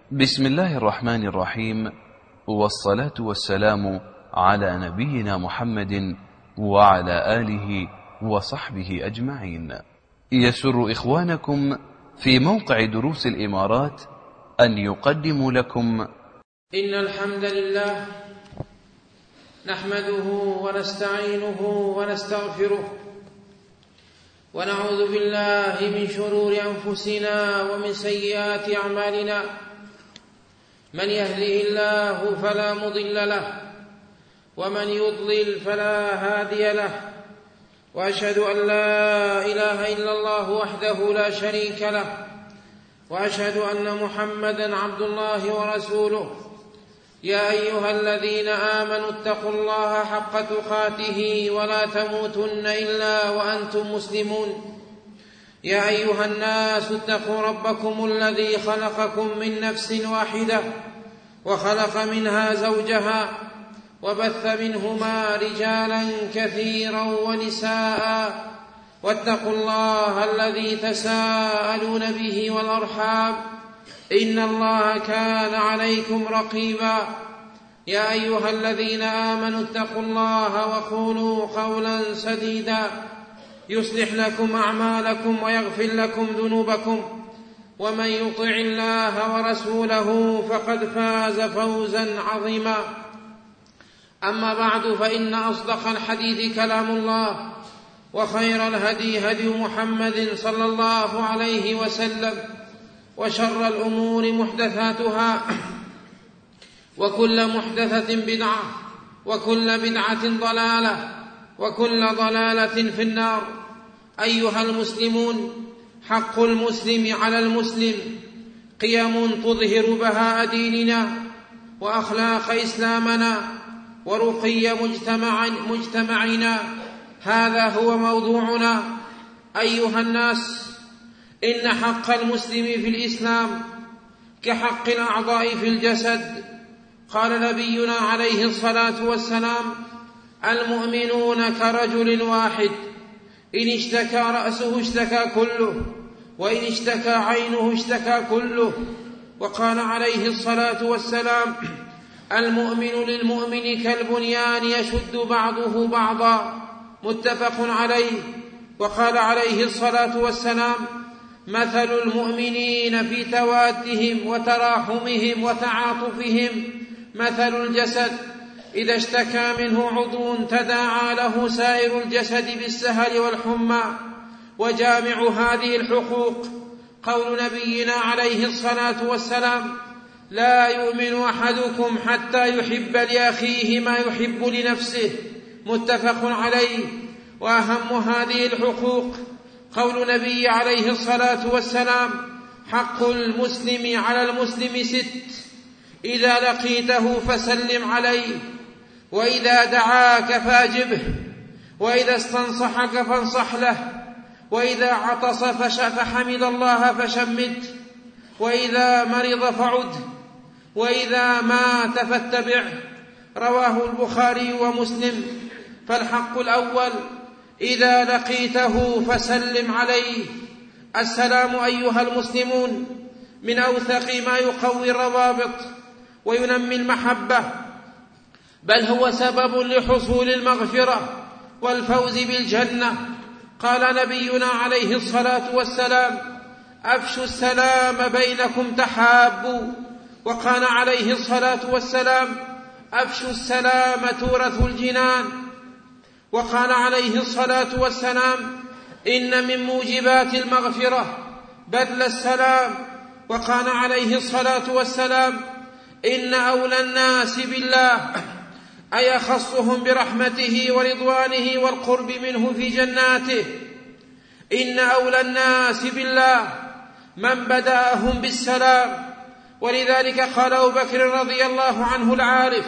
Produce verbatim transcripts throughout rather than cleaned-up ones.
بسم الله الرحمن الرحيم، والصلاة والسلام على نبينا محمد وعلى آله وصحبه أجمعين. يسر إخوانكم في موقع دروس الإمارات أن يقدموا لكم إن الحمد لله نحمده ونستعينه ونستغفره ونعوذ بالله من شرور أنفسنا ومن سيئات أعمالنا. من يهده الله فلا مضل له ومن يضلل فلا هادي له، وأشهد أن لا إله إلا الله وحده لا شريك له، وأشهد أن محمدًا عبد الله ورسوله. يا أيها الذين آمنوا اتقوا الله حق تقاته ولا تموتن إلا وأنتم مسلمون. يا أيها الناس اتقوا ربكم الذي خلقكم من نفس واحدة وخلق منها زوجها وبث منهما رجالا كثيرا ونساء، واتقوا الله الذي تساءلون به والأرحام إن الله كان عليكم رقيبا. يا أيها الذين آمنوا اتقوا الله وقولوا قولا سديدا يصلح لكم أعمالكم ويغفر لكم ذنوبكم، ومن يطع الله ورسوله فقد فاز فوزا عظيما. أما بعد، فإن أصدق الحديث كلام الله، وخير الهدي هدي محمد صلى الله عليه وسلم، وشر الأمور محدثاتها، وكل محدثة بدعة، وكل بدعة ضلالة، وكل ضلالة في النار. أيها المسلمون، حق المسلم على المسلم قيم تظهر بهاء ديننا وأخلاق إسلامنا ورقي مجتمع مجتمعنا. هذا هو موضوعنا. أيها الناس، إن حق المسلم في الإسلام كحق الأعضاء في الجسد. قال نبينا عليه الصلاة والسلام: المؤمنون كرجل واحد، إن اشتكى رأسه اشتكى كله، وإن اشتكى عينه اشتكى كله. وقال عليه الصلاة والسلام: المؤمن للمؤمن كالبنيان يشد بعضه بعضا، متفق عليه. وقال عليه الصلاة والسلام: مثل المؤمنين في توادهم وتراحمهم وتعاطفهم مثل الجسد إذا اشتكى منه عضو تداعى له سائر الجسد بالسهر والحمى. وجامع هذه الحقوق قول نبينا عليه الصلاة والسلام: لا يؤمن أحدكم حتى يحب لأخيه ما يحب لنفسه، متفق عليه. وأهم هذه الحقوق قول نبي عليه الصلاة والسلام: حق المسلم على المسلم ست، إذا لقيته فسلم عليه، وإذا دعاك فأجبه، وإذا استنصحك فانصح له، وإذا عطس فحمد الله فشمته، وإذا مرض فعد، وإذا مات فاتبعه. رواه البخاري ومسلم. فالحق الأول: إذا لقيته فسلم عليه. السلام أيها المسلمون من أوثق ما يقوي الروابط وينمي المحبة، بل هو سبب لحصول المغفرة والفوز بالجنة. قال نبينا عليه الصلاة والسلام: أفشوا السلام بينكم تحابوا. وقال عليه الصلاة والسلام: أفشوا السلام تورثوا الجنان. وقال عليه الصلاة والسلام: إن من موجبات المغفرة بذل السلام. وقال عليه الصلاة والسلام: إن أولى الناس بالله أي أخصهم برحمته ورضوانه والقرب منه في جناته. إن أولى الناس بالله من بدأهم بالسلام. ولذلك قال أبو بكر رضي الله عنه العارف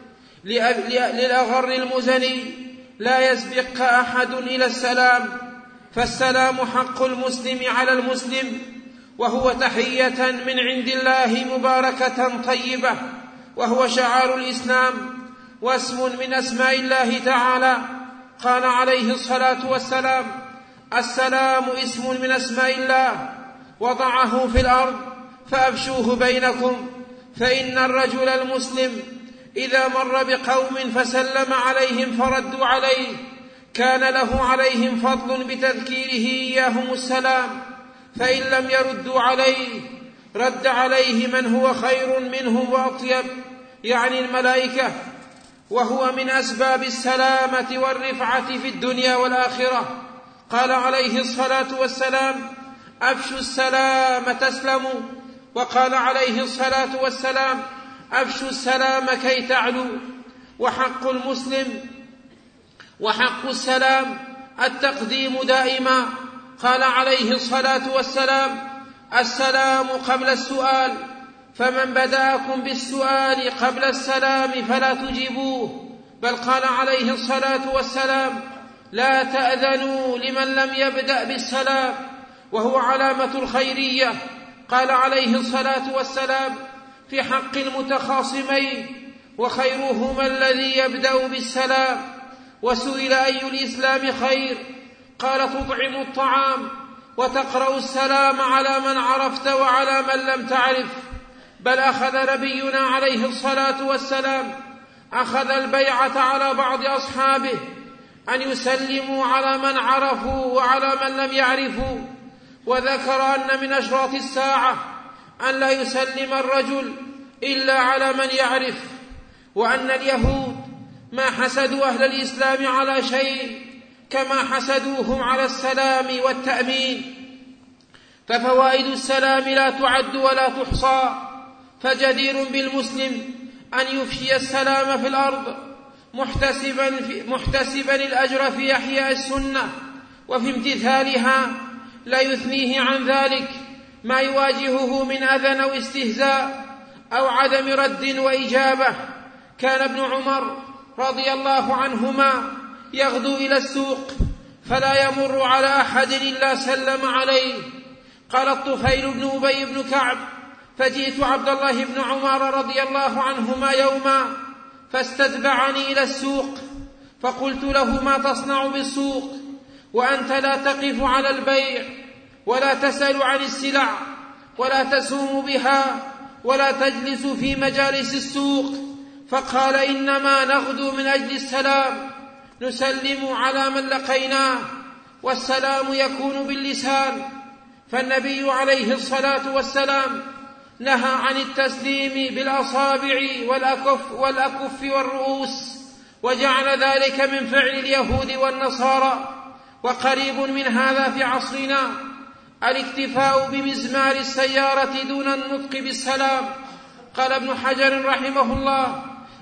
للأغر المزني: لا يسبق أحد إلى السلام. فالسلام حق المسلم على المسلم، وهو تحية من عند الله مباركة طيبة، وهو شعار الإسلام واسم من أسماء الله تعالى. قال عليه الصلاة والسلام: السلام اسم من أسماء الله وضعه في الأرض فأفشوه بينكم. فإن الرجل المسلم إذا مر بقوم فسلم عليهم فردوا عليه كان له عليهم فضل بتذكيره إياهم السلام، فإن لم يردوا عليه رد عليه من هو خير منهم وأطيب، يعني الملائكة، وهو من أسباب السلامة والرفعة في الدنيا والآخرة. قال عليه الصلاة والسلام: أفشوا السلام تسلموا. وقال عليه الصلاة والسلام: أفشوا السلام كي تعلوا. وحق المسلم وحق السلام التقديم دائما. قال عليه الصلاة والسلام: السلام قبل السؤال، فمن بدأكم بالسؤال قبل السلام فلا تجيبوه. بل قال عليه الصلاة والسلام: لا تأذنوا لمن لم يبدأ بالسلام، وهو علامة الخيرية. قال عليه الصلاة والسلام في حق المتخاصمين: وخيرهما الذي يبدأ بالسلام. وسئل أي الإسلام خير؟ قال: تطعم الطعام وتقرأ السلام على من عرفت وعلى من لم تعرف. بل أخذ نبينا عليه الصلاة والسلام أخذ البيعة على بعض أصحابه أن يسلموا على من عرفوا وعلى من لم يعرفوا، وذكر أن من أشراط الساعة أن لا يسلم الرجل إلا على من يعرف، وأن اليهود ما حسدوا أهل الإسلام على شيء كما حسدوهم على السلام والتأمين. ففوائد السلام لا تعد ولا تحصى، فجدير بالمسلم أن يفشي السلام في الأرض محتسبا, في محتسبا الأجر في إحياء السنة وفي امتثالها، لا يثنيه عن ذلك ما يواجهه من أذى أو استهزاء أو عدم رد وإجابة. كان ابن عمر رضي الله عنهما يغدو إلى السوق فلا يمر على أحد إلا سلم عليه. قال الطفيل بن أبي بن كعب: فجئت عبد الله بن عمر رضي الله عنهما يوما فاستتبعني إلى السوق، فقلت له: ما تصنع بالسوق وأنت لا تقف على البيع ولا تسأل عن السلع ولا تسوم بها ولا تجلس في مجالس السوق؟ فقال: إنما نغدو من أجل السلام، نسلم على من لقيناه، والسلام يكون باللسان. فالنبي عليه الصلاة والسلام نهى عن التسليم بالأصابع والأكف, والأكف والرؤوس، وجعل ذلك من فعل اليهود والنصارى. وقريب من هذا في عصرنا الاكتفاء بمزمار السيارة دون النطق بالسلام. قال ابن حجر رحمه الله: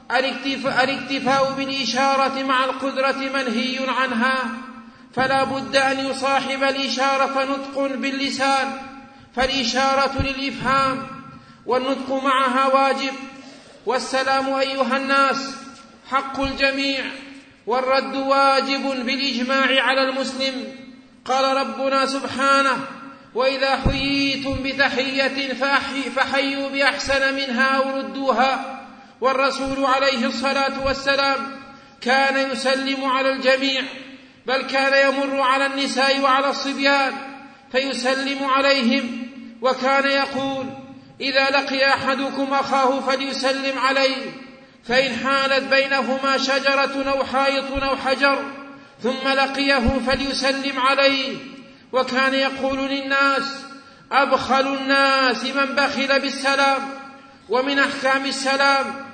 الاكتفاء بالإشارة مع القدرة منهي عنها، فلا بد أن يصاحب الإشارة نطق باللسان، فالإشارة للإفهام والنطق معها واجب. والسلام أيها الناس حق الجميع، والرد واجب بالإجماع على المسلم. قال ربنا سبحانه: وإذا حييتم بتحية فحيوا بأحسن منها أو ردوها. والرسول عليه الصلاة والسلام كان يسلم على الجميع، بل كان يمر على النساء وعلى الصبيان فيسلم عليهم، وكان يقول: إذا لقي أحدكم أخاه فليسلم عليه، فإن حالت بينهما شجرة أو حائط أو حجر ثم لقيه فليسلم عليه. وكان يقول للناس: أبخل الناس من بخل بالسلام. ومن أحكام السلام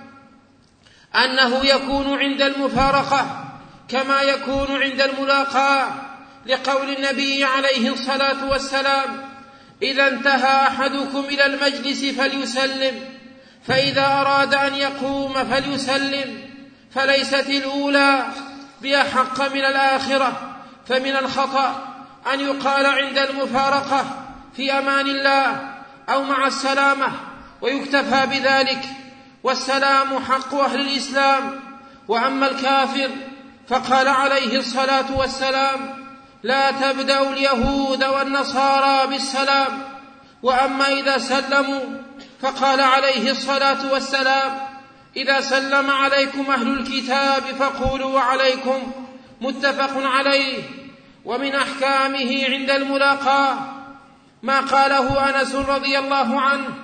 أنه يكون عند المفارقة كما يكون عند الملاقاة، لقول النبي عليه الصلاة والسلام: إذا انتهى أحدكم إلى المجلس فليسلم، فإذا أراد أن يقوم فليسلم، فليست الأولى بأحق من الآخرة. فمن الخطأ أن يقال عند المفارقة في أمان الله أو مع السلامة ويكتفى بذلك، والسلام حق أهل الإسلام. وأما الكافر فقال عليه الصلاة والسلام: لا تبدأوا اليهود والنصارى بالسلام. وأما إذا سلموا فقال عليه الصلاة والسلام: إذا سلم عليكم أهل الكتاب فقولوا وعليكم، متفق عليه. ومن أحكامه عند الملاقاة ما قاله أنس رضي الله عنه: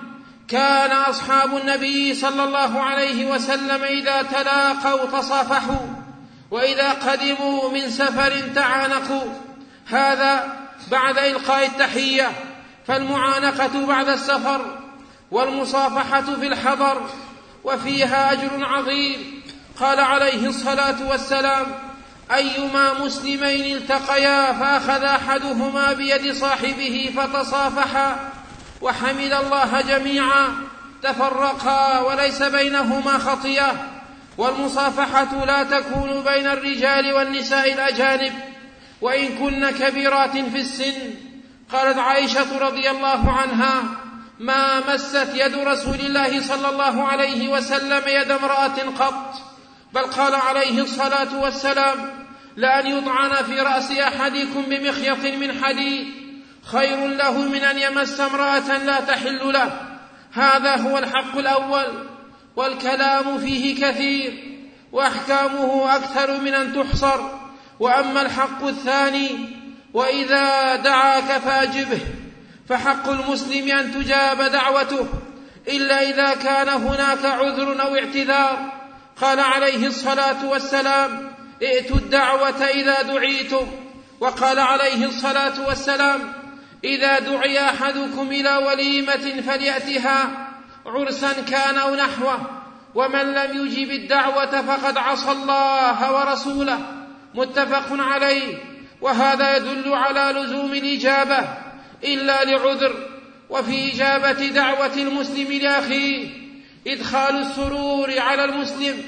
كان أصحاب النبي صلى الله عليه وسلم إذا تلاقوا تصافحوا، وإذا قدموا من سفر تعانقوا. هذا بعد إلقاء التحية، فالمعانقة بعد السفر والمصافحة في الحضر، وفيها أجر عظيم. قال عليه الصلاة والسلام: أيما مسلمين التقيا فأخذ أحدهما بيد صاحبه فتصافحا وحمد الله جميعا تفرقا وليس بينهما خطية. والمصافحة لا تكون بين الرجال والنساء الأجانب وإن كن كبيرات في السن. قالت عائشة رضي الله عنها: ما مست يد رسول الله صلى الله عليه وسلم يد امرأة قط، بل قال عليه الصلاة والسلام: لأن يطعن في رأس أحدكم بمخيط من حديد خير له من أن يمس امرأة لا تحل له. هذا هو الحق الأول، والكلام فيه كثير وأحكامه أكثر من أن تحصر. وأما الحق الثاني: وإذا دعاك فأجبه، فحق المسلم أن تجاب دعوته إلا إذا كان هناك عذر أو اعتذار. قال عليه الصلاة والسلام: ائتوا الدعوة إذا دعيتم. وقال عليه الصلاة والسلام: إذا دعي أحدكم إلى وليمة فليأتها عرسا كان أو نحوه، ومن لم يجب الدعوة فقد عصى الله ورسوله. متفق عليه. وهذا يدل على لزوم الإجابة إلا لعذر. وفي إجابة دعوة المسلم لأخيه إدخال السرور على المسلم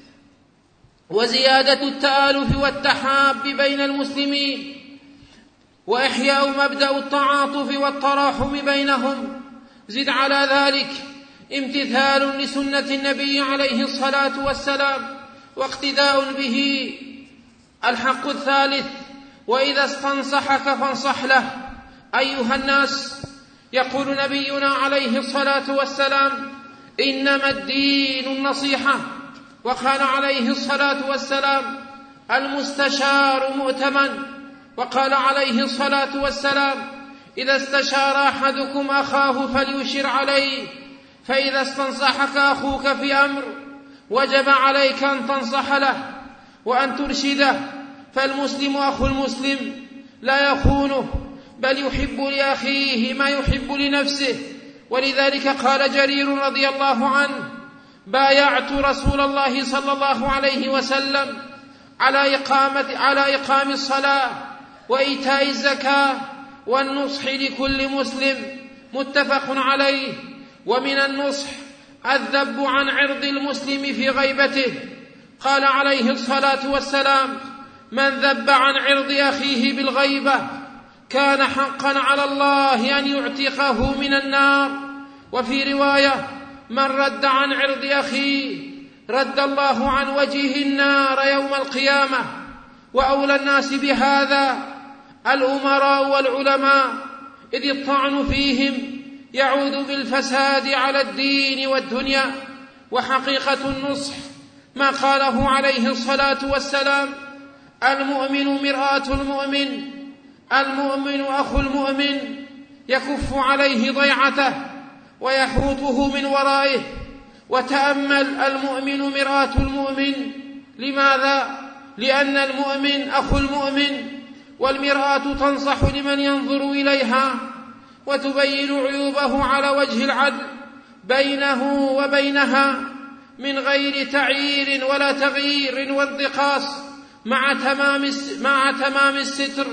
وزيادة التآلف والتحاب بين المسلمين، وإحياء مبدأ التعاطف والتراحم بينهم. زد على ذلك امتثال لسنة النبي عليه الصلاة والسلام واقتداء به. الحق الثالث: وإذا استنصحك فانصح له. أيها الناس، يقول نبينا عليه الصلاة والسلام: إنما الدين النصيحة. وقال عليه الصلاة والسلام: المستشار مؤتمن. وقال عليه الصلاة والسلام: إذا استشار أحدكم أخاه فليشر عليه. فإذا استنصحك أخوك في أمر وجب عليك أن تنصح له وأن ترشده، فالمسلم أخو المسلم لا يخونه، بل يحب لأخيه ما يحب لنفسه. ولذلك قال جرير رضي الله عنه: بايعت رسول الله صلى الله عليه وسلم على إقامة على إقام الصلاة وإيتاء الزكاة والنصح لكل مسلم. متفق عليه. ومن النصح الذب عن عرض المسلم في غيبته. قال عليه الصلاة والسلام: من ذب عن عرض أخيه بالغيبة كان حقا على الله أن يعتقه من النار. وفي رواية: من رد عن عرض أخيه رد الله عن وجهه النار يوم القيامة. وأولى الناس بهذا الأمراء والعلماء، إذ الطعن فيهم يعود بالفساد على الدين والدنيا. وحقيقة النصح ما قاله عليه الصلاة والسلام: المؤمن مرآة المؤمن، المؤمن أخو المؤمن، يكف عليه ضيعته ويحوطه من ورائه. وتأمل: المؤمن مرآة المؤمن. لماذا؟ لأن المؤمن أخو المؤمن، والمرآة تنصح لمن ينظر إليها وتبين عيوبه على وجه العدل بينه وبينها من غير تعيير ولا تغيير وانتقاص، مع تمام مع تمام الستر.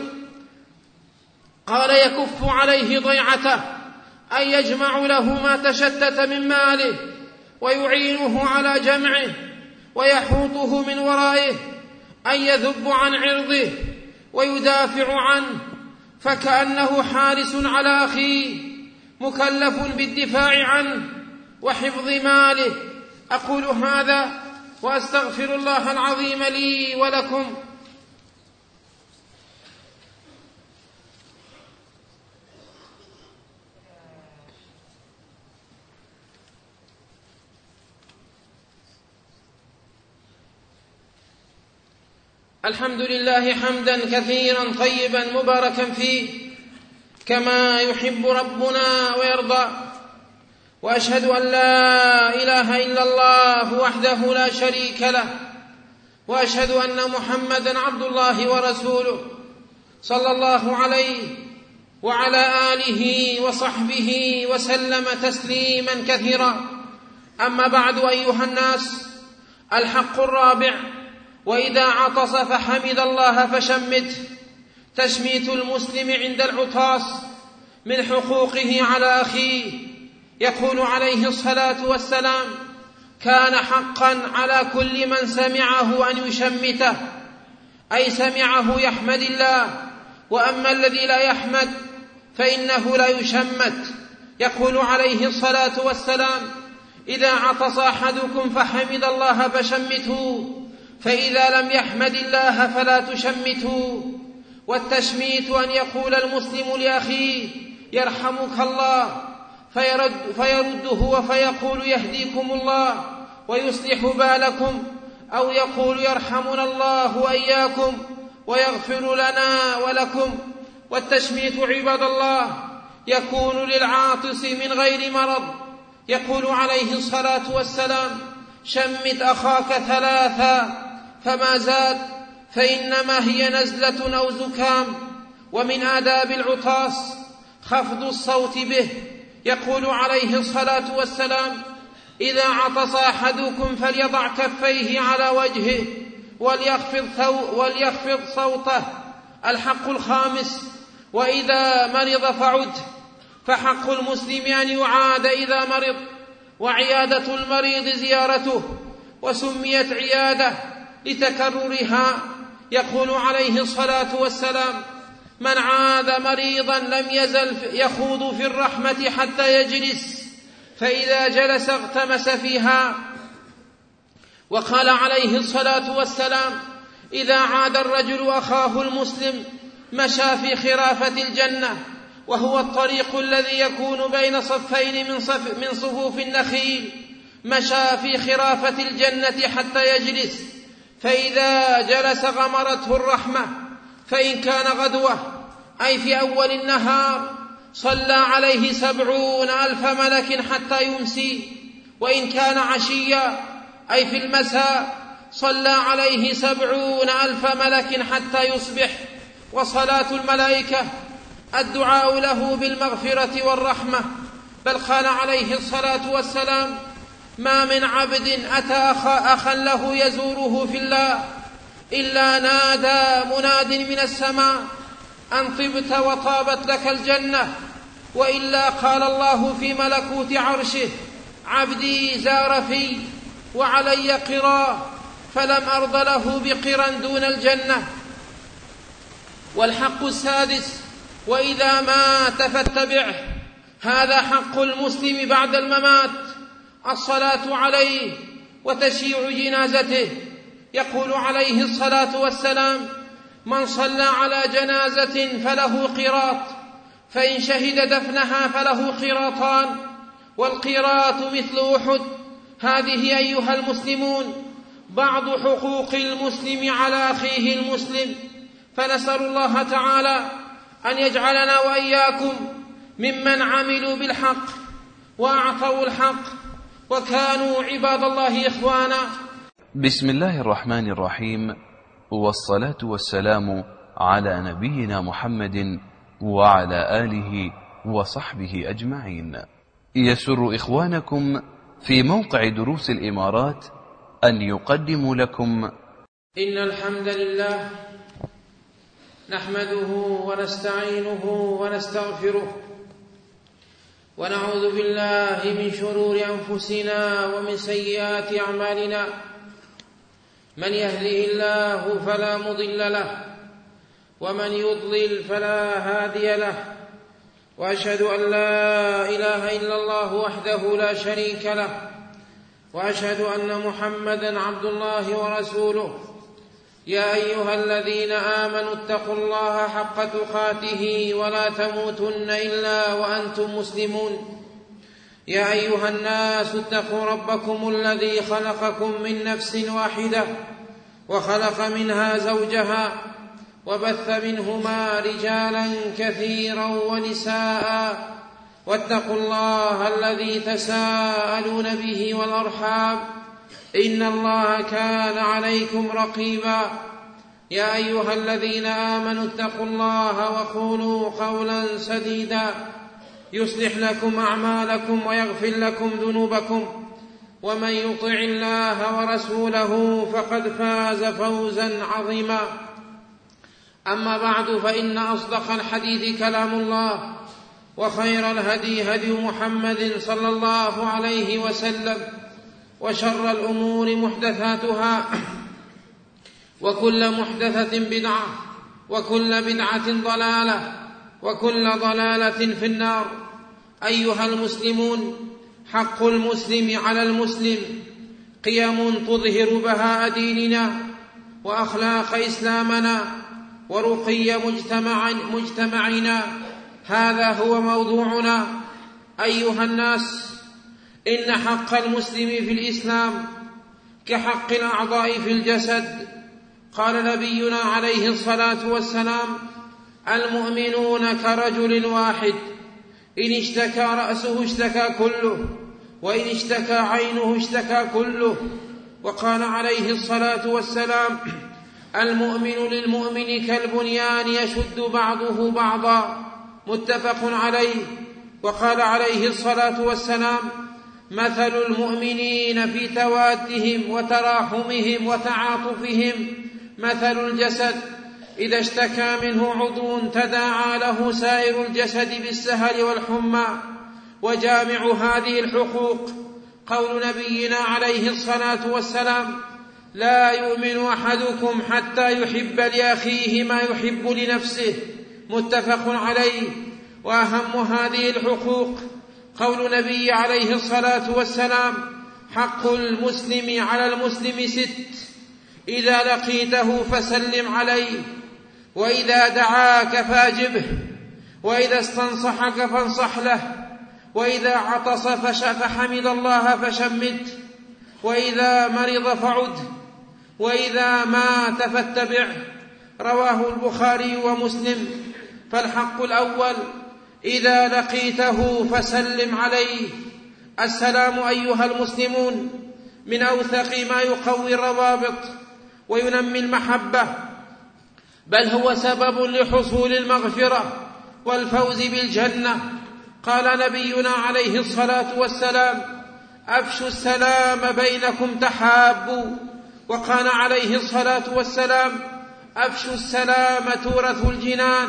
قال: يكف عليه ضيعته، أن يجمع له ما تشتت من ماله ويعينه على جمعه، ويحوطه من ورائه، أن يذب عن عرضه ويدافع عنه، فكأنه حارس على أخيه مكلف بالدفاع عنه وحفظ ماله. أقول هذا وأستغفر الله العظيم لي ولكم. الحمد لله حمدا كثيرا طيبا مباركا فيه كما يحب ربنا ويرضى، وأشهد أن لا إله إلا الله وحده لا شريك له، وأشهد أن محمدًا عبد الله ورسوله صلى الله عليه وعلى آله وصحبه وسلم تسليمًا كثيرا. أما بعد، أيها الناس، الحق الرابع: وإذا عطس فحمد الله فشمته. تشميت المسلم عند العطاس من حقوقه على أخيه. يقول عليه الصلاة والسلام: كان حقا على كل من سمعه أن يشمته، أي سمعه يحمد الله، وأما الذي لا يحمد فإنه لا يشمت. يقول عليه الصلاة والسلام: إذا عطس أحدكم فحمد الله فشمتوه، فإذا لم يحمد الله فلا تشمتوه. والتشميت أن يقول المسلم لأخيه: يرحمك الله، فيرد فيرد هو فيقول: يهديكم الله ويصلح بالكم، أو يقول: يرحمنا الله وإياكم ويغفر لنا ولكم. والتشميت عباد الله يكون للعاطس من غير مرض. يقول عليه الصلاة والسلام: شمت أخاك ثلاثا فما زاد، فإنما هي نزلة أو زكام. ومن آداب العطاس خفض الصوت به. يقول عليه الصلاة والسلام: إذا عطس أحدكم فليضع كفيه على وجهه وليخفض, وليخفض صوته. الحق الخامس: وإذا مرض فعد. فحق المسلم أن يعاد إذا مرض، وعيادة المريض زيارته، وسميت عيادة لتكررها. يقول عليه الصلاة والسلام: من عاد مريضا لم يزل يخوض في الرحمة حتى يجلس، فإذا جلس اغتمس فيها. وقال عليه الصلاة والسلام: إذا عاد الرجل أخاه المسلم مشى في خرافة الجنة، وهو الطريق الذي يكون بين صفين من, صف من صفوف النخيل. مشى في خرافة الجنة حتى يجلس، فإذا جلس غمرته الرحمة. فإن كان غدوة أي في أول النهار صلى عليه سبعون ألف ملك حتى يمسي، وإن كان عشيا أي في المساء صلى عليه سبعون ألف ملك حتى يصبح. وصلاة الملائكة الدعاء له بالمغفرة والرحمة. بل قال عليه الصلاة والسلام: ما من عبد أتى أخا, أخا له يزوره في الله إلا نادى مناد من السماء أن طبت وطابت لك الجنة. وإلا قال الله في ملكوت عرشه: عبدي زار في وعلي قرا، فلم أرض له بقرا دون الجنة. والحق السادس: وإذا مات فاتبعه. هذا حق المسلم بعد الممات: الصلاة عليه وتشييع جنازته. يقول عليه الصلاة والسلام: من صلى على جنازة فله قيراط، فإن شهد دفنها فله قيراطان، والقيراط مثل أحد. هذه أيها المسلمون بعض حقوق المسلم على أخيه المسلم. فنسأل الله تعالى أن يجعلنا وإياكم ممن عملوا بالحق وأعطوا الحق وكانوا عباد الله إخوانا. بسم الله الرحمن الرحيم، والصلاة والسلام على نبينا محمد وعلى آله وصحبه أجمعين. يسر إخوانكم في موقع دروس الإمارات أن يقدموا لكم إن الحمد لله نحمده ونستعينه ونستغفره، ونعوذ بالله من شرور أنفسنا ومن سيئات أعمالنا. من يهده الله فلا مضل له، ومن يضلل فلا هادي له. وأشهد أن لا إله إلا الله وحده لا شريك له، وأشهد أن محمدًا عبد الله ورسوله. يا أيها الذين آمنوا اتقوا الله حق تقاته ولا تموتن إلا وأنتم مسلمون. يا أيها الناس اتقوا ربكم الذي خلقكم من نفس واحدة وخلق منها زوجها وبث منهما رجالا كثيرا ونساء، واتقوا الله الذي تساءلون به والأرحام إن الله كان عليكم رقيبا. يا أيها الذين آمنوا اتقوا الله وقولوا قولا سديدا يصلح لكم أعمالكم ويغفر لكم ذنوبكم، ومن يطع الله ورسوله فقد فاز فوزا عظيما. أما بعد، فإن أصدق الحديث كلام الله، وخير الهدي هدي محمد صلى الله عليه وسلم، وشر الأمور محدثاتها، وكل محدثة بدعة، وكل بدعة ضلالة، وكل ضلالة في النار. أيها المسلمون، حق المسلم على المسلم قيم تظهر بهاء ديننا وأخلاق إسلامنا ورقي مجتمع مجتمعنا. هذا هو موضوعنا. أيها الناس، إن حق المسلم في الإسلام كحق الأعضاء في الجسد. قال نبينا عليه الصلاة والسلام: المؤمنون كرجل واحد، إن اشتكى رأسه اشتكى كله، وإن اشتكى عينه اشتكى كله. وقال عليه الصلاة والسلام: المؤمن للمؤمن كالبنيان يشد بعضه بعضا، متفق عليه. وقال عليه الصلاة والسلام: مثل المؤمنين في توادهم وتراحمهم وتعاطفهم مثل الجسد إذا اشتكى منه عضو تداعى له سائر الجسد بالسهر والحمى. وجامع هذه الحقوق قول نبينا عليه الصلاة والسلام: لا يؤمن أحدكم حتى يحب لأخيه ما يحب لنفسه، متفق عليه. وأهم هذه الحقوق قول نبي عليه الصلاة والسلام: حق المسلم على المسلم ست: إذا لقيته فسلم عليه، وإذا دعاك فاجبه، وإذا استنصحك فانصح له، وإذا عطس فحمد الله فشمت، وإذا مرض فعد، وإذا مات فاتبعه. رواه البخاري ومسلم. فالحق الأول: إذا لقيته فسلم عليه. السلام أيها المسلمون من أوثق ما يقوي الروابط وينمي المحبة، بل هو سبب لحصول المغفرة والفوز بالجنة. قال نبينا عليه الصلاة والسلام: أفشوا السلام بينكم تحابوا. وقال عليه الصلاة والسلام: أفشوا السلام تورثوا الجنان.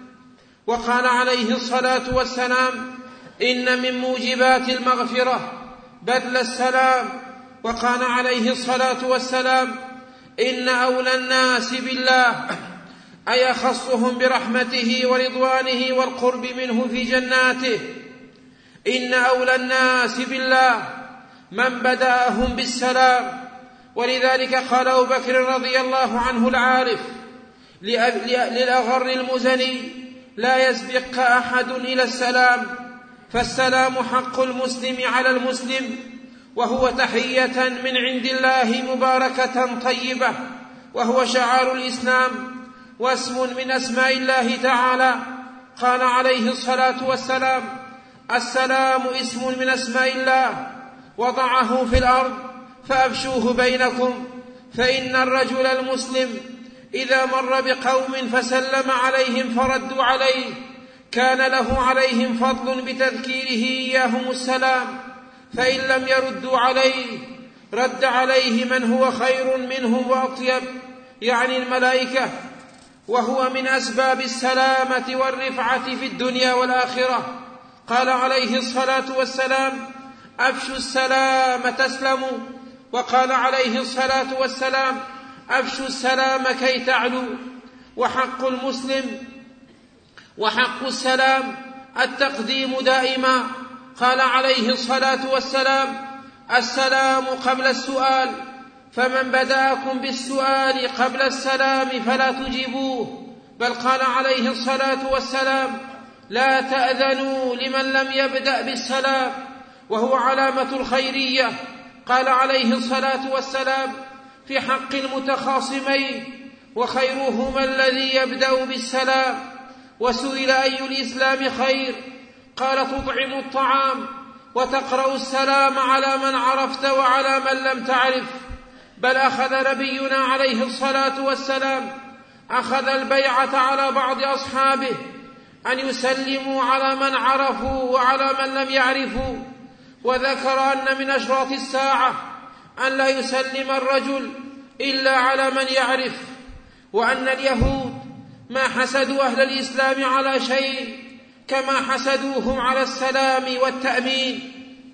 وقال عليه الصلاة والسلام: إن من موجبات المغفرة بذل السلام. وقال عليه الصلاة والسلام: إن أولى الناس بالله أي أخصهم برحمته ورضوانه والقرب منه في جناته. إن أولى الناس بالله من بدأهم بالسلام. ولذلك قال أبو بكر رضي الله عنه العارف للأغر المزني: لا يسبق أحد إلى السلام، فالسلام حق المسلم على المسلم، وهو تحية من عند الله مباركة طيبة، وهو شعار الإسلام واسم من أسماء الله تعالى. قال عليه الصلاة والسلام: السلام اسم من أسماء الله وضعه في الأرض فأفشوه بينكم، فإن الرجل المسلم إذا مر بقوم فسلم عليهم فردوا عليه كان له عليهم فضل بتذكيره إياهم السلام، فإن لم يردوا عليه رد عليه من هو خير منهم وأطيب، يعني الملائكة، وهو من أسباب السلامة والرفعة في الدنيا والآخرة. قال عليه الصلاة والسلام: أفشوا السلام تسلموا. وقال عليه الصلاة والسلام: أفشوا السلام كي تعلوا. وحق المسلم وحق السلام التقديم دائما. قال عليه الصلاة والسلام: السلام قبل السؤال، فمن بدأكم بالسؤال قبل السلام فلا تجيبوه. بل قال عليه الصلاة والسلام: لا تأذنوا لمن لم يبدأ بالسلام، وهو علامة الخيرية. قال عليه الصلاة والسلام في حق المتخاصمين: وخيرهما الذي يبدأ بالسلام. وسئل أي الإسلام خير؟ قال: تطعم الطعام وتقرأ السلام على من عرفت وعلى من لم تعرف. بل أخذ نبينا عليه الصلاة والسلام أخذ البيعة على بعض أصحابه أن يسلموا على من عرفوا وعلى من لم يعرفوا، وذكر أن من أشراط الساعة أن لا يسلم الرجل إلا على من يعرف، وأن اليهود ما حسدوا أهل الإسلام على شيء كما حسدوهم على السلام والتأمين.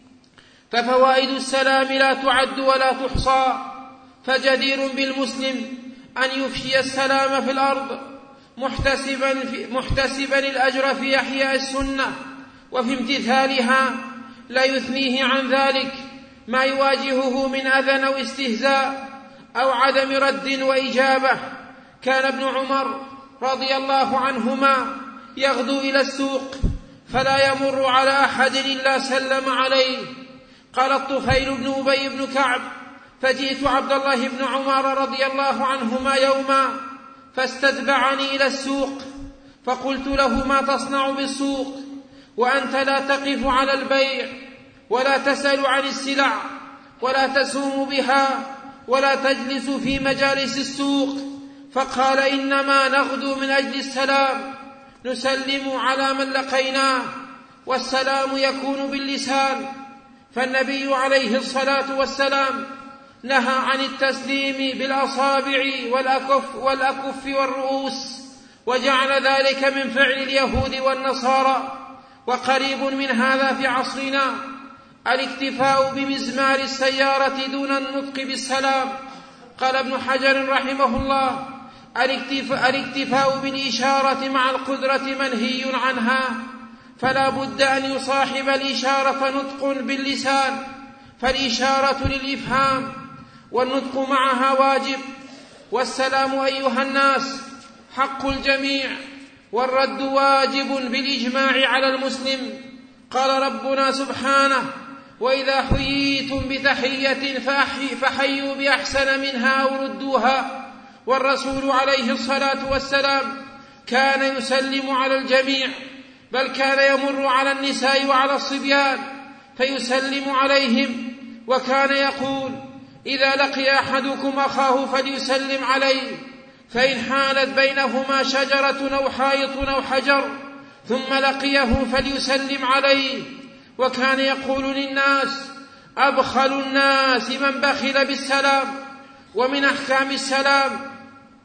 ففوائد السلام لا تعد ولا تحصى، فجدير بالمسلم أن يفشي السلام في الأرض محتسبا, في محتسبا الأجر في إحياء السنة وفي امتثالها، لا يثنيه عن ذلك ما يواجهه من أذى أو استهزاء أو عدم رد وإجابة. كان ابن عمر رضي الله عنهما يغدو إلى السوق فلا يمر على أحد إلا سلم عليه. قال الطفيل بن أبي بن كعب: فجئت عبد الله بن عمر رضي الله عنهما يوما فاستتبعني إلى السوق، فقلت له: ما تصنع بالسوق وأنت لا تقف على البيع ولا تسأل عن السلع ولا تسوم بها ولا تجلس في مجالس السوق؟ فقال: إنما نغدو من أجل السلام، نسلم على من لقيناه، والسلام يكون باللسان. فالنبي عليه الصلاة والسلام نهى عن التسليم بالأصابع والأكف, والأكف والرؤوس، وجعل ذلك من فعل اليهود والنصارى. وقريب من هذا في عصرنا الاكتفاء بمزمار السيارة دون النطق بالسلام. قال ابن حجر رحمه الله: الاكتفاء بالإشارة مع القدرة منهي عنها، فلا بد أن يصاحب الإشارة نطق باللسان، فالإشارة للإفهام والنطق معها واجب. والسلام أيها الناس حق الجميع، والرد واجب بالإجماع على المسلم. قال ربنا سبحانه: وإذا حييتم بتحية فحيوا بأحسن منها أو ردوها. والرسول عليه الصلاة والسلام كان يسلم على الجميع، بل كان يمر على النساء وعلى الصبيان فيسلم عليهم، وكان يقول: إذا لقي أحدكم أخاه فليسلم عليه، فإن حالت بينهما شجرة أو حائط أو حجر ثم لقيه فليسلم عليه. وكان يقول للناس: أبخل الناس من بخل بالسلام. ومن أحكام السلام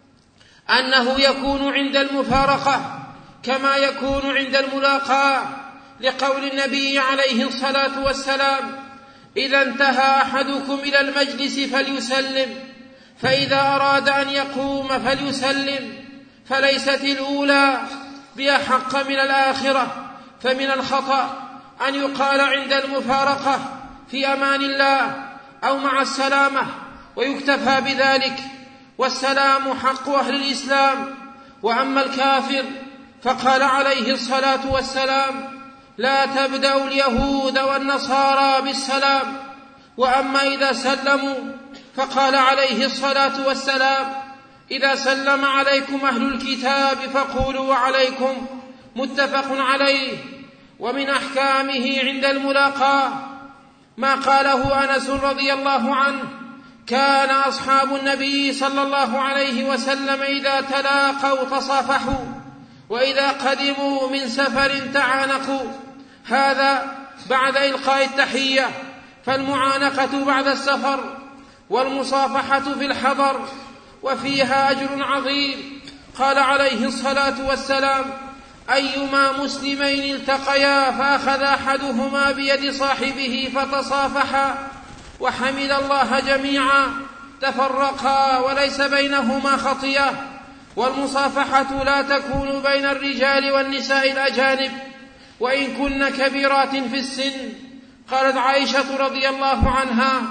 أنه يكون عند المفارقة كما يكون عند الملاقاة، لقول النبي عليه الصلاة والسلام: إذا انتهى أحدكم إلى المجلس فليسلم، فإذا أراد أن يقوم فليسلم. فليست الأولى بأحق من الآخرة. فمن الخطأ أن يقال عند المفارقة في أمان الله أو مع السلامة ويكتفى بذلك، والسلام حق أهل الإسلام. وأما الكافر فقال عليه الصلاة والسلام: لا تبدأوا اليهود والنصارى بالسلام. وأما إذا سلموا فقال عليه الصلاة والسلام: إذا سلم عليكم أهل الكتاب فقولوا وعليكم، متفق عليه. ومن أحكامه عند الملاقاة ما قاله أنس رضي الله عنه: كان أصحاب النبي صلى الله عليه وسلم إذا تلاقوا تصافحوا، وإذا قدموا من سفر تعانقوا. هذا بعد إلقاء التحية، فالمعانقة بعد السفر والمصافحة في الحضر، وفيها أجر عظيم. قال عليه الصلاة والسلام: أيما مسلمين التقيا فأخذ أحدهما بيد صاحبه فتصافحا وحمد الله جميعا تفرقا وليس بينهما خطية. والمصافحة لا تكون بين الرجال والنساء الأجانب وإن كن كبيرات في السن. قالت عائشة رضي الله عنها: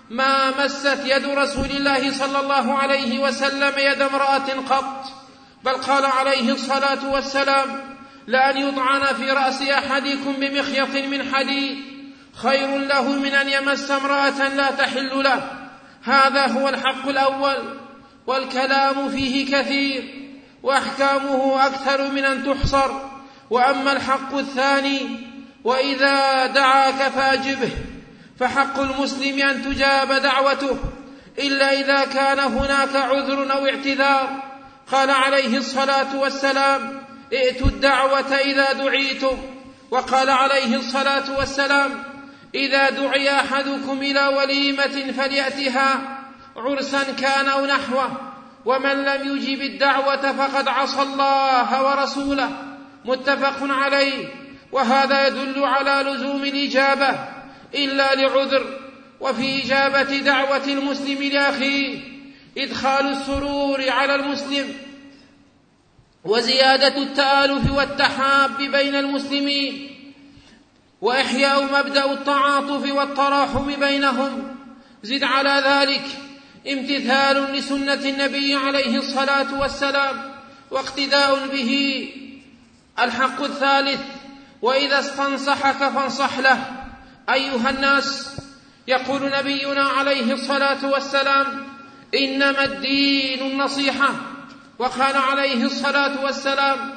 ما مست يد رسول الله صلى الله عليه وسلم يد امرأة قط، بل قال عليه الصلاة والسلام: لأن يطعن في رأس أحدكم بمخيط من حديد خير له من أن يمس امرأة لا تحل له. هذا هو الحق الأول، والكلام فيه كثير وأحكامه أكثر من أن تحصر. وأما الحق الثاني وإذا دعاك فأجبه، فحق المسلم أن تجاب دعوته إلا إذا كان هناك عذر أو اعتذار. قال عليه الصلاة والسلام: ائتوا الدعوة إذا دعيتم. وقال عليه الصلاة والسلام: إذا دعي أحدكم إلى وليمة فليأتها عرسا كان أو نحوه، ومن لم يجب الدعوة فقد عصى الله ورسوله. متفق عليه. وهذا يدل على لزوم الإجابة إلا لعذر. وفي إجابة دعوة المسلم لأخيه إدخال السرور على المسلم وزيادة التآلف والتحاب بين المسلمين، وإحياء مبدأ التعاطف والتراحم بينهم. زد على ذلك امتثال لسنة النبي عليه الصلاة والسلام واقتداء به. الحق الثالث: وإذا استنصحك فانصح له. أيها الناس، يقول نبينا عليه الصلاة والسلام: إنما الدين النصيحة. وقال عليه الصلاة والسلام: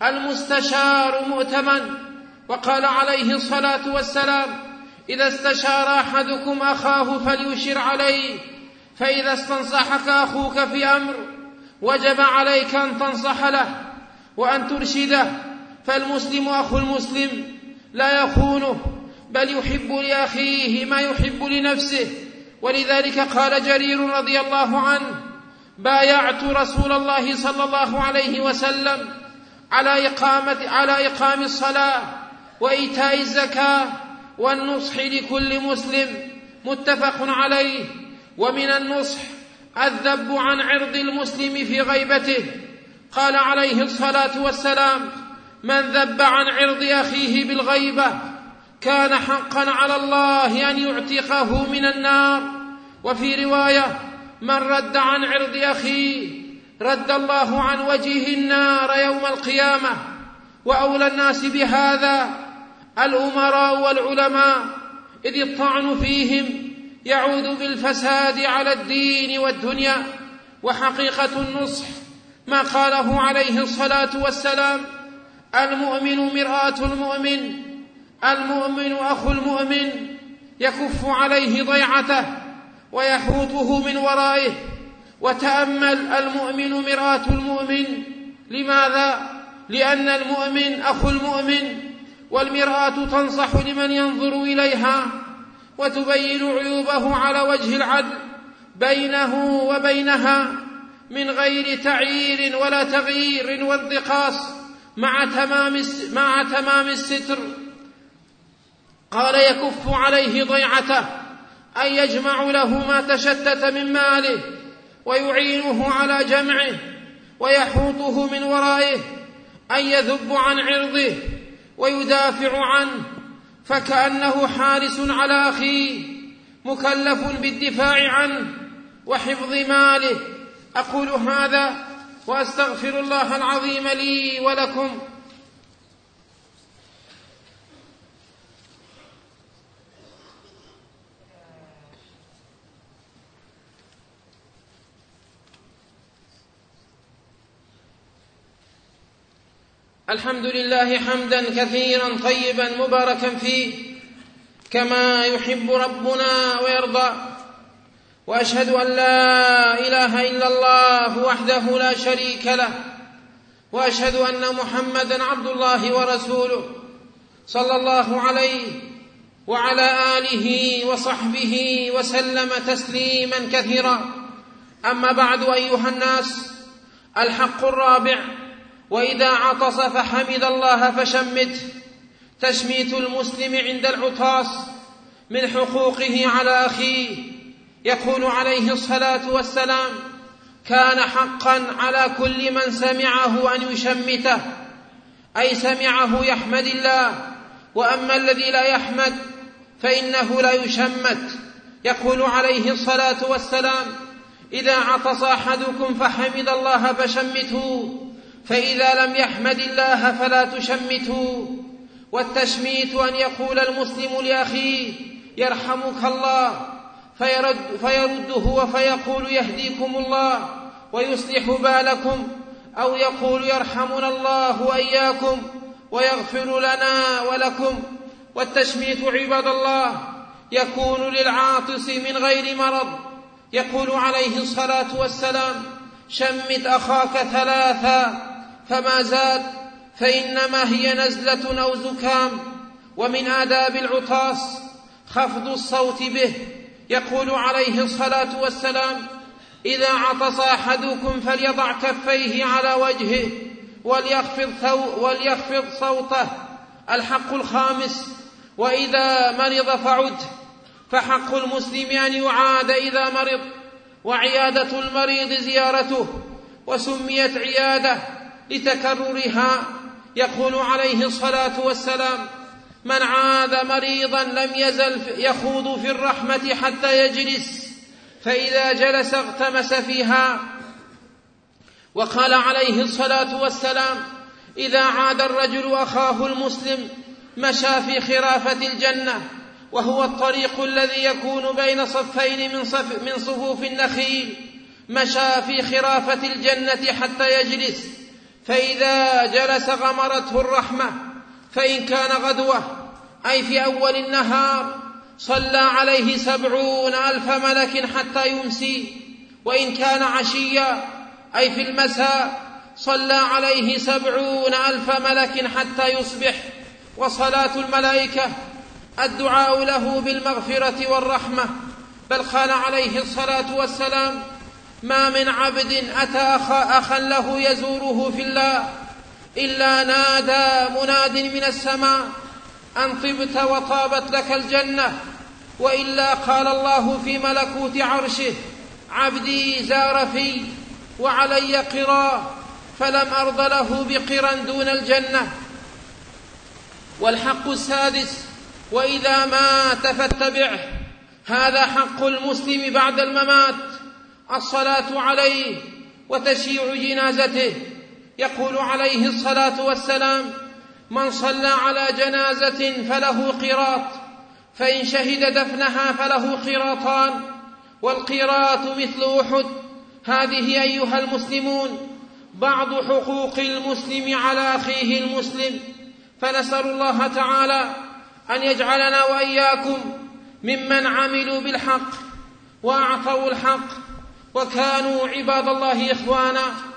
المستشار مؤتمن. وقال عليه الصلاة والسلام: إذا استشار أحدكم أخاه فليشر عليه. فإذا استنصحك أخوك في أمر وجب عليك أن تنصح له وأن ترشده، فالمسلم أخو المسلم لا يخونه، بل يحب لأخيه ما يحب لنفسه. ولذلك قال جرير رضي الله عنه: بايعت رسول الله صلى الله عليه وسلم على إقامة على إقام الصلاة وإيتاء الزكاة والنصح لكل مسلم. متفق عليه. ومن النصح الذب عن عرض المسلم في غيبته. قال عليه الصلاة والسلام: من ذب عن عرض أخيه بالغيبة كان حقا على الله أن يعتقه من النار. وفي رواية: من رد عن عرض أخيه رد الله عن وجهه النار يوم القيامة. وأولى الناس بهذا الأمراء والعلماء، إذ الطعن فيهم يعود بالفساد على الدين والدنيا. وحقيقة النصح ما قاله عليه الصلاة والسلام: المؤمن مرآة المؤمن، المؤمن أخو المؤمن، يكف عليه ضيعته ويحوطه من ورائه. وتأمل: المؤمن مرآة المؤمن. لماذا؟ لأن المؤمن أخو المؤمن، والمرآة تنصح لمن ينظر إليها وتبين عيوبه على وجه العدل بينه وبينها من غير تعيير ولا تغيير وانتقاص، مع تمام مع تمام الستر. قال: يكف عليه ضيعته، أن يجمع له ما تشتت من ماله ويعينه على جمعه، ويحوطه من ورائه، أن يذب عن عرضه ويدافع عنه، فكأنه حارس على أخيه مكلف بالدفاع عنه وحفظ ماله. أقول هذا وأستغفر الله العظيم لي ولكم. الحمد لله حمدا كثيرا طيبا مباركا فيه كما يحب ربنا ويرضى. وأشهد أن لا إله إلا الله وحده لا شريك له، وأشهد أن محمدا عبد الله ورسوله صلى الله عليه وعلى آله وصحبه وسلم تسليما كثيرا. أما بعد، أيها الناس، الحق الرابع: وإذا عطس فحمد الله فشمت. تشميت المسلم عند العطاس من حقوقه على أخيه. يقول عليه الصلاة والسلام: كان حقا على كل من سمعه أن يشمته، أي سمعه يحمد الله، وأما الذي لا يحمد فإنه لا يشمت. يقول عليه الصلاة والسلام: إذا عطس أحدكم فحمد الله فشمتوه، فإذا لم يحمد الله فلا تشمتوا. والتشميت أن يقول المسلم لأخيه: يرحمك الله، فيرد فيرده فيقول: يهديكم الله ويصلح بالكم، أو يقول: يرحمنا الله وإياكم ويغفر لنا ولكم. والتشميت عباد الله يكون للعاطس من غير مرض. يقول عليه الصلاة والسلام: شمت أخاك ثلاثا فما زاد، فإنما هي نزلة أو زكام. ومن آداب العطاس خفض الصوت به. يقول عليه الصلاة والسلام: إذا عطس أحدكم فليضع كفيه على وجهه وليخفض, وليخفض صوته. الحق الخامس: وإذا مرض فعد. فحق المسلم أن يعاد إذا مرض، وعيادة المريض زيارته، وسميت عيادة لتكررها. يقول عليه الصلاة والسلام: من عاد مريضا لم يزل يخوض في الرحمة حتى يجلس، فإذا جلس اغتمس فيها. وقال عليه الصلاة والسلام: إذا عاد الرجل أخاه المسلم مشى في خرافة الجنة، وهو الطريق الذي يكون بين صفين من, صف من صفوف النخيل، مشى في خرافة الجنة حتى يجلس، فإذا جلس غمرته الرحمة. فإن كان غدوة أي في أول النهار صلى عليه سبعون ألف ملك حتى يمسي، وإن كان عشيا أي في المساء صلى عليه سبعون ألف ملك حتى يصبح. وصلاة الملائكة الدعاء له بالمغفرة والرحمة. بل قال عليه الصلاة والسلام: ما من عبد أتى أخا, أخا له يزوره في الله إلا نادى مناد من السماء أن طبت وطابت لك الجنة. وإلا قال الله في ملكوت عرشه: عبدي زار في وعلي قرا فلم أرض له بقرا دون الجنة. والحق السادس: وإذا مات فاتبعه. هذا حق المسلم بعد الممات: الصلاة عليه وتشييع جنازته. يقول عليه الصلاة والسلام: من صلى على جنازة فله قيراط، فإن شهد دفنها فله قيراطان، والقيراط مثل أحد. هذه أيها المسلمون بعض حقوق المسلم على أخيه المسلم. فنسأل الله تعالى أن يجعلنا وإياكم ممن عملوا بالحق وأعطوا الحق وكانوا عباد الله إخوانا.